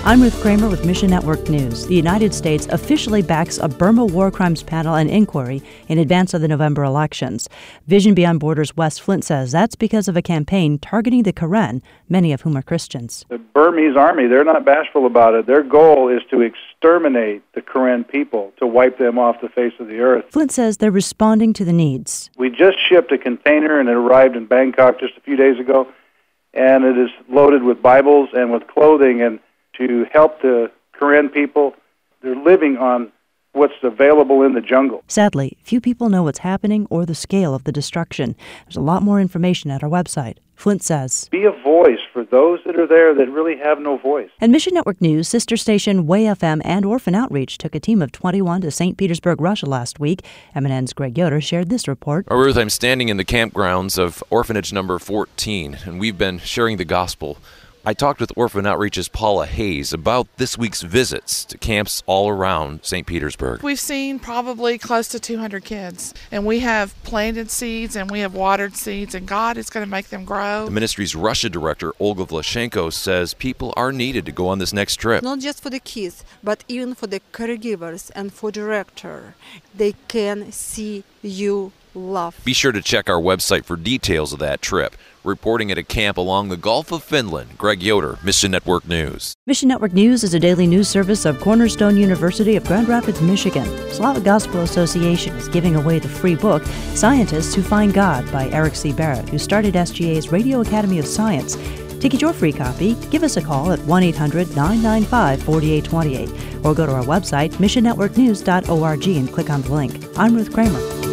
I'm Ruth Kramer with Mission Network News. The United States officially backs a Burma War Crimes panel and inquiry in advance of the November elections. Vision Beyond Borders' Wes Flint says that's because of a campaign targeting the Karen, many of whom are Christians. The Burmese army, they're not bashful about it. Their goal is to exterminate the Karen people, to wipe them off the face of the earth. Flint says they're responding to the needs. We just shipped a container and it arrived in Bangkok just a few days ago, and it is loaded with Bibles and with clothing and to help the Karen people. They're living on what's available in the jungle. Sadly, few people know what's happening or the scale of the destruction. There's a lot more information at our website. Flint says, be a voice for those that are there that really have no voice. And Mission Network News, sister station Way FM and Orphan Outreach took a team of 21 to St. Petersburg, Russia last week. MNN's Greg Yoder shared this report. Ruth, I'm standing in the campgrounds of orphanage number 14, and we've been sharing the gospel. I talked with Orphan Outreach's Paula Hayes about this week's visits to camps all around St. Petersburg. We've seen probably close to 200 kids, and we have planted seeds and we have watered seeds, and God is going to make them grow. The ministry's Russia director, Olga Vlashenko, says people are needed to go on this next trip. Not just for the kids, but even for the caregivers and for director. They can see you love. Be sure to check our website for details of that trip. Reporting at a camp along the Gulf of Finland, Greg Yoder, Mission Network News. Mission Network News is a daily news service of Cornerstone University of Grand Rapids, Michigan. Slavic Gospel Association is giving away the free book, Scientists Who Find God by Eric C. Barrett, who started SGA's Radio Academy of Science. To get your free copy, give us a call at 1-800-995-4828 or go to our website, missionnetworknews.org, and click on the link. I'm Ruth Kramer.